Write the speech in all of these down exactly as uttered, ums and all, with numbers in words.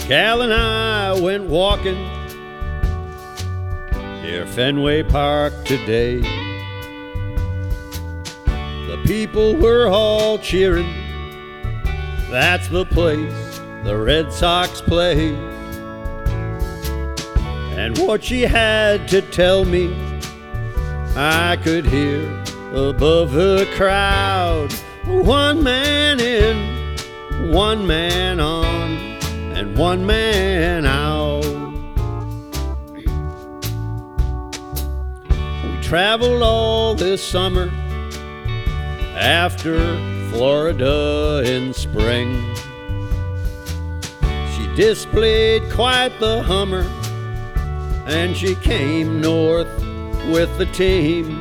Cal and I went walking near Fenway Park today. The people were all cheering. That's the place the Red Sox play. And what she had to tell me, I could hear above the crowd. One man in, one man on, and one man out. We traveled all this summer after Florida in spring. She displayed quite the hummer, and she came north with the team.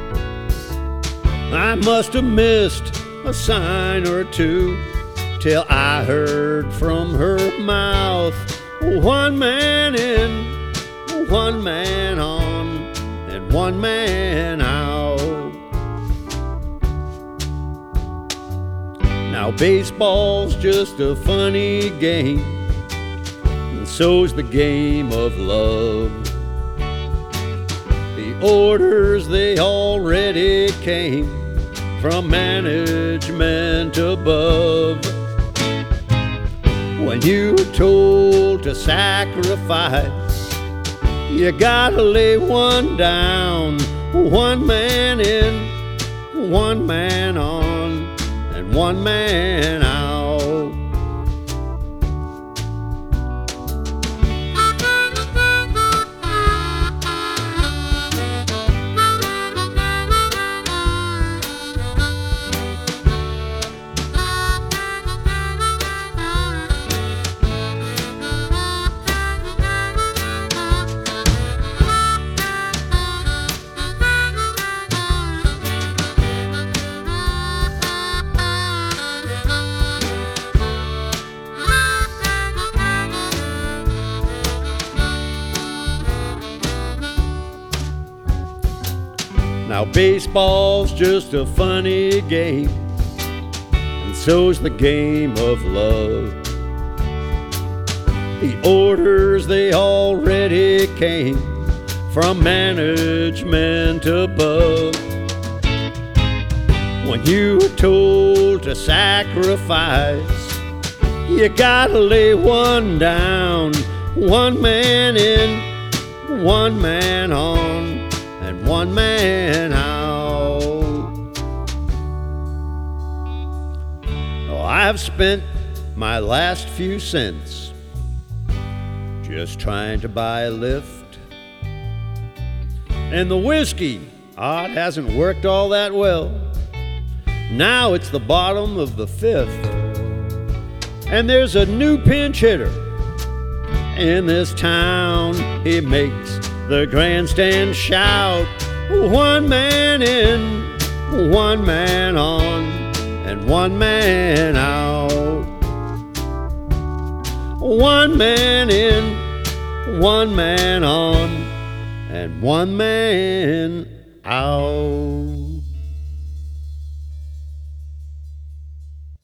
I must have missed a sign or two till I heard from her mouth, one man in, one man on, and one man out. Now baseball's just a funny game, and so's the game of love. The orders, they already came from management above. When you're told to sacrifice, you gotta lay one down. One man in, one man on, and one man out. Now baseball's just a funny game, and so's the game of love. The orders, they already came from management above. When you're told to sacrifice, you gotta lay one down. One man in, one man on, and one man out. Oh, I've spent my last few cents just trying to buy a lift, and the whiskey, ah, it hasn't worked all that well. Now it's the bottom of the fifth, and there's a new pinch hitter in this town. He makes the grandstand shout, one man in, one man on, and one man out. One man in, one man on, and one man out.